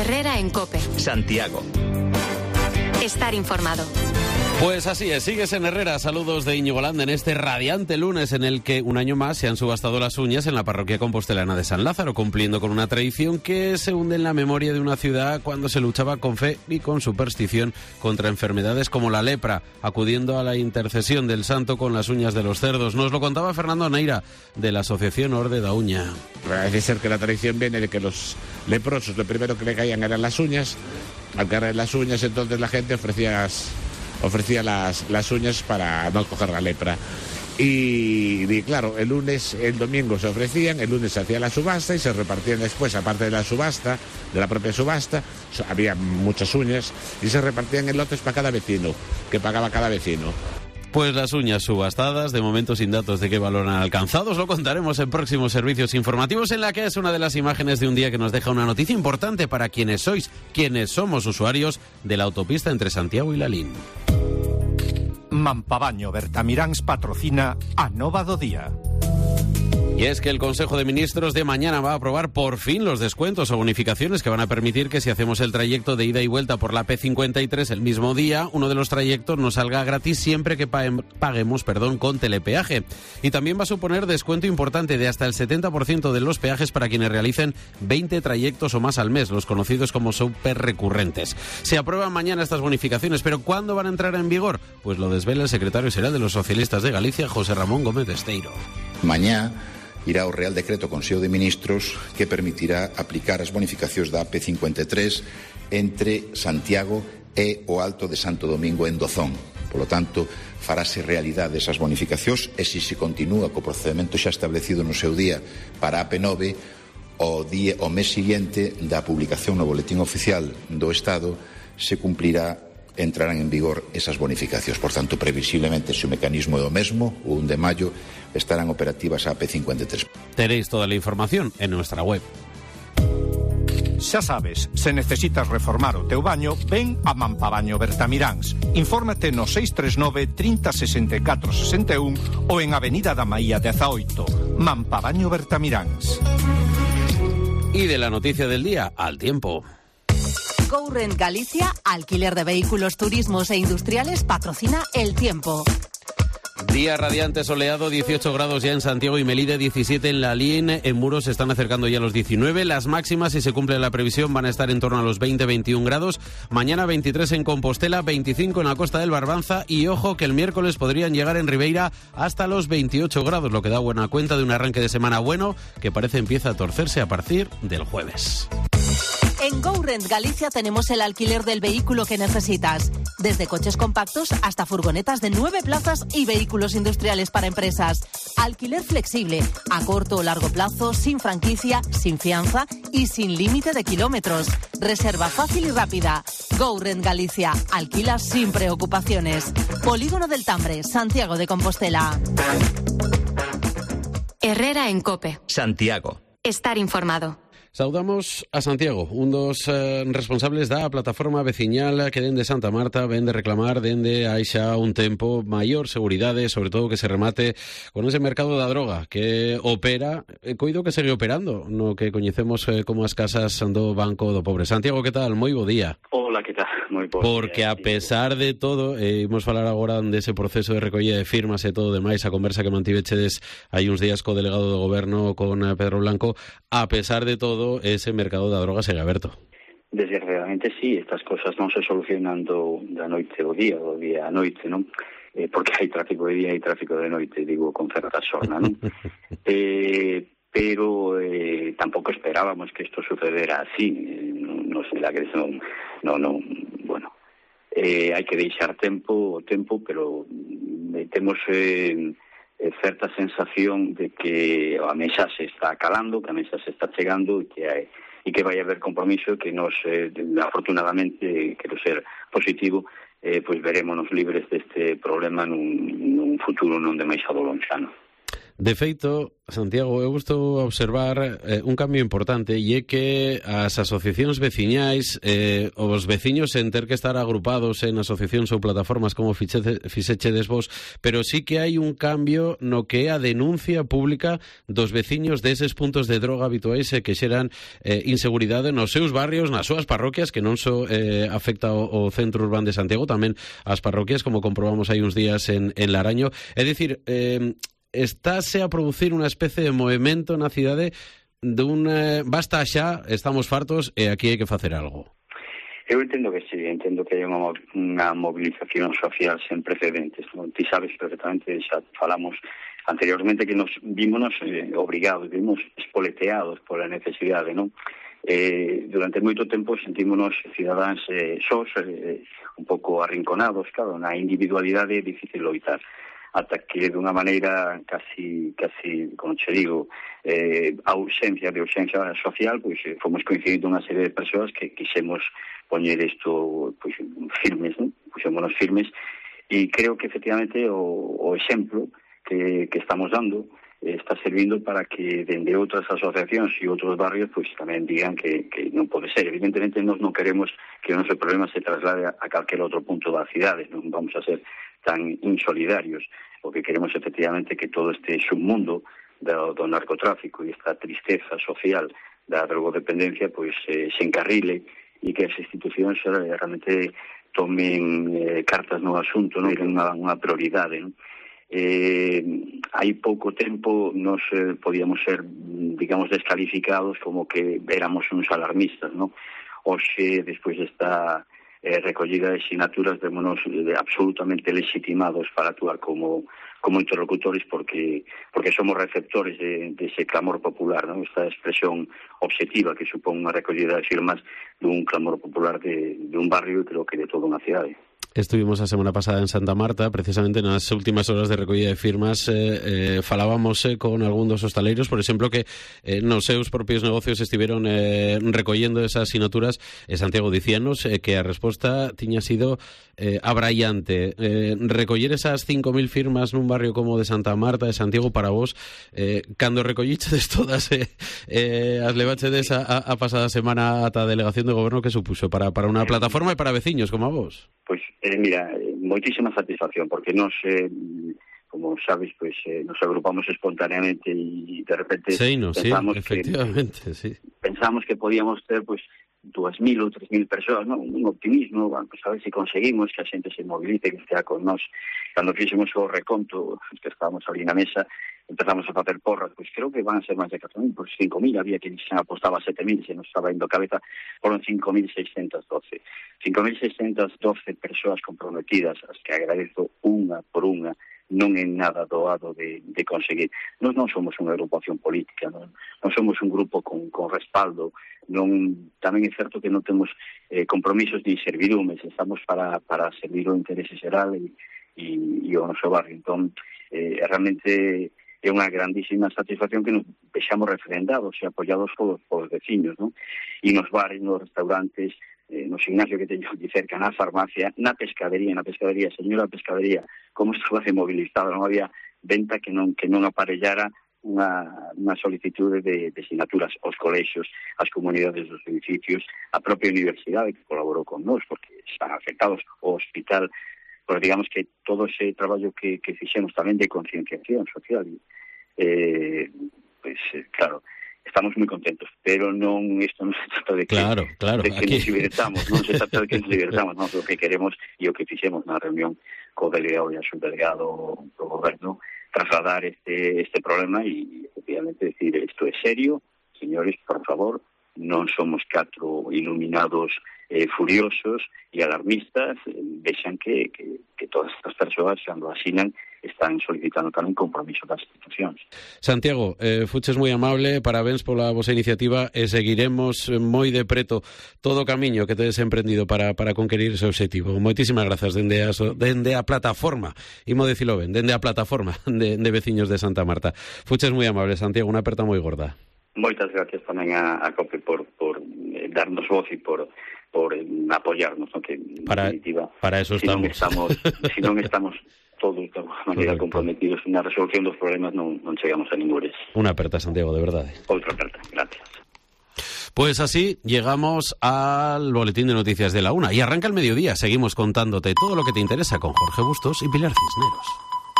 Herrera en COPE. Santiago. Estar informado. Pues así es, sigues en Herrera. Saludos de Íñigo Landa en este radiante lunes en el que un año más se han subastado las uñas en la parroquia compostelana de San Lázaro, cumpliendo con una tradición que se hunde en la memoria de una ciudad cuando se luchaba con fe y con superstición contra enfermedades como la lepra, acudiendo a la intercesión del santo con las uñas de los cerdos. Nos lo contaba Fernando Neira, de la Asociación Orde da Uña. Parece ser que la tradición viene de que los leprosos lo primero que le caían eran las uñas. Al caer las uñas, entonces la gente ofrecía las uñas para no coger la lepra. Y claro, el domingo se ofrecían, el lunes se hacía la subasta y se repartían después, aparte de la subasta, de la propia subasta, había muchas uñas y se repartían en lotes para cada vecino, que pagaba cada vecino. Pues las uñas subastadas, de momento sin datos de qué valor han alcanzado, os lo contaremos en próximos servicios informativos, en la que es una de las imágenes de un día que nos deja una noticia importante para quienes somos usuarios de la autopista entre Santiago y Lalín. Mampabaño Bertamiráns patrocina a Nova do Día. Y es que el Consejo de Ministros de mañana va a aprobar por fin los descuentos o bonificaciones que van a permitir que si hacemos el trayecto de ida y vuelta por la P53 el mismo día, uno de los trayectos nos salga gratis siempre que paguemos con telepeaje. Y también va a suponer descuento importante de hasta el 70% de los peajes para quienes realicen 20 trayectos o más al mes, los conocidos como super recurrentes. Se aprueban mañana estas bonificaciones, pero ¿cuándo van a entrar en vigor? Pues lo desvela el secretario general de los socialistas de Galicia, José Ramón Gómez de Esteiro. Mañá irá o Real Decreto Consello de Ministros que permitirá aplicar as bonificacións da AP53 entre Santiago e o Alto de Santo Domingo en Dozón. Por lo tanto, farase realidade esas bonificacións e se continúa co procedimento xa establecido no seu día para a AP9, o mes seguinte da publicación no Boletín Oficial do Estado se cumplirá, entrarán en vigor esas bonificacións. Por tanto, previsiblemente, se o mecanismo é o mesmo, o 1 de maio, estarán operativas a AP53. Tenéis toda la información en nuestra web. Xa sabes, se necesitas reformar o teu baño, ven a Mampabaño Bertamiráns. Infórmate no 639 30 64 61 ou en Avenida da Maía 18. Mampabaño Bertamiráns. Y de la noticia del día al tiempo. GoRent Galicia, alquiler de vehículos, turismos e industriales, patrocina El Tiempo. Día radiante, soleado, 18 grados ya en Santiago y Melide, 17 en Lalín. En Muros se están acercando ya a los 19. Las máximas, si se cumple la previsión, van a estar en torno a los 20-21 grados. Mañana 23 en Compostela, 25 en la Costa del Barbanza. Y ojo que el miércoles podrían llegar en Ribeira hasta los 28 grados, lo que da buena cuenta de un arranque de semana bueno que parece empieza a torcerse a partir del jueves. En GoRent Galicia tenemos el alquiler del vehículo que necesitas, desde coches compactos hasta furgonetas de 9 plazas y vehículos industriales para empresas. Alquiler flexible, a corto o largo plazo, sin franquicia, sin fianza y sin límite de kilómetros. Reserva fácil y rápida. GoRent Galicia, alquila sin preocupaciones. Polígono del Tambre, Santiago de Compostela. Herrera en COPE. Santiago. Estar informado. Saudamos a Santiago, un dos responsables da plataforma veciñal que dende Santa Marta ven de reclamar dende hai xa un tempo maior seguridade, sobre todo que se remate con ese mercado da droga que opera, coido que segue operando no que coñecemos como as casas do Banco do Pobre. Santiago, que tal? Moi bo día. Hola, que tal? Moi bo. Porque a pesar de todo, imos falar agora dese proceso de recollida de firmas e todo demais, a conversa que mantivechedes hai uns días co delegado do goberno con Pedro Blanco, a pesar de todo ese mercado da droga segue aberto. Desgraciadamente sí, estas cosas non se solucionan da noite ao día, do día á noite, non? Porque hai tráfico de día e tráfico de noite, digo, con certa sorna, non? Pero tampouco esperábamos que isto sucedera así, non sei la que son, bueno, hai que deixar tempo, pero temos certa sensación de que a mesa se está calando, que a mesa se está chegando e que vai haber compromiso, que nos, afortunadamente, quero ser positivo, pois verémonos libres deste problema nun futuro non demasiado lonxano. De feito, Santiago, eu estou a observar un cambio importante e é que as asociacións veciñais, os veciños sen ter que estar agrupados en asociacións ou plataformas como fixechedes vos, pero sí que hai un cambio no que é a denuncia pública dos veciños deses puntos de droga habituais que xeran inseguridade nos seus barrios, nas súas parroquias, que non só afecta o centro urbano de Santiago, tamén as parroquias, como comprobamos hai uns días en Laraño. É dicir, estáse a producir unha especie de movimento na cidade dun basta xa, estamos fartos e aquí hai que facer algo. Eu entendo que sí, entendo que hai unha movilización social sen precedentes, non? Ti sabes perfectamente, xa falamos anteriormente que nos vímonos obrigados, vimos espoleteados pola necesidade, non? Durante moito tempo sentímonos cidadáns sós, un pouco arrinconados, claro, na individualidade é difícil loitar, ata que dunha maneira casi, como che digo, a urxencia social, pois fomos coincidindo unha serie de persoas que quixemos poñer isto pois firmes, non? Puxémonos firmes, e creo que efectivamente o exemplo que estamos dando está servindo para que dende outras asociacións e outros barrios pois tamén digan que non pode ser. Evidentemente nós non queremos que o noso problema se traslade a calquer outro punto da cidade, non vamos a ser tan insolidarios. O que queremos efectivamente que todo este submundo do narcotráfico e esta tristeza social da drogodependencia pois se encarrile e que as institucións realmente tomen cartas no asunto, non? Unha prioridade, non? Hai pouco tempo nos podíamos ser, digamos, descalificados como que éramos uns alarmistas, non? Hoxe, despois desta recollida de sinaturas, vémonos absolutamente legitimados para actuar como interlocutores porque somos receptores de ese clamor popular, ¿no? Esta expresión objetiva que supón unha recollida de firmas dun clamor popular de un barrio e creo que de toda unha cidade. Estuvimos a semana pasada en Santa Marta, precisamente nas últimas horas de recollida de firmas falábamos con algún dos hostaleiros, por exemplo, que nos seus propios negocios estiveron recollendo esas sinaturas, e Santiago dicíanos que a resposta tiña sido abraiante. Recoller esas 5.000 firmas nun barrio como de Santa Marta, de Santiago, para vos, cando recollichedes todas as levachedes a pasada semana ata a delegación de goberno, que supuxo para unha plataforma e para veciños como a vos? Pois, mira, moitísima satisfacción, porque nos, como sabes, pois nos agrupamos espontaneamente e de repente pensamos que podíamos ter, pois, 2.000 ou 3.000 persoas, non? Un optimismo, pues a ver se conseguimos que a xente se movilice, que estea con nós. Cando fixemos o reconto, que estábamos ali na mesa, empezamos a facer porras, pois creo que van a ser máis de 4.000, pois 5.000, había que se apostaba 7.000, se nos estaba indo a cabeza, foron 5.612. 5.612 persoas comprometidas, as que agradezo unha por unha, non é nada doado de conseguir. Nós non somos unha agrupación política, non somos un grupo con respaldo, tamén é certo que non temos compromisos ni servidumes, estamos para servir o interese xeral e o noso barrio. Entón, realmente é unha grandísima satisfacción que nos vexamos referendados e apoiados polos veciños, non? E nos bares, nos restaurantes, no gimnasio que teño aquí cerca, na farmacia, na pescadería, señora pescadería, como estaba mobilizada, non había venta que non aparellara unha solicitude de sinaturas aos colexios, ás comunidades dos edificios, a propia universidade que colaborou con nós, porque están afectados, o hospital, pero digamos que todo ese traballo que fixemos tamén de concienciación social, claro, estamos moi contentos, pero isto non se trata de que, claro, de que nos libertamos, non se trata de que nos libertamos, non, o que queremos e o que fixemos na reunión co delegado e a subdelegado do goberno, trasladar este problema e, efectivamente, decir, isto é serio, señores, por favor, non somos 4 iluminados furiosos e alarmistas, vexan que todas estas persoas, cando asinan, están solicitando tamén compromiso das institucións. Santiago, fuches moi amable, parabéns pola vosa iniciativa e seguiremos moi de preto todo o camiño que tedes emprendido para conquerir ese objetivo. Moitísimas grazas dende a plataforma, imo dicilo ben, dende a plataforma de veciños de Santa Marta. Fuches moi amable, Santiago, unha aperta moi gorda. Moitas gracias tamén a COPE por darnos voz e por apoyarnos, ¿no? Que en definitiva, para eso si non estamos todos de alguna maneira comprometidos na resolución dos problemas, non chegamos a ningures. Unha aperta, Santiago, de verdade. Outra aperta, gracias. Pues así llegamos al boletín de noticias de la 1 y arranca el mediodía. Seguimos contándote todo lo que te interesa con Jorge Bustos y Pilar Cisneros.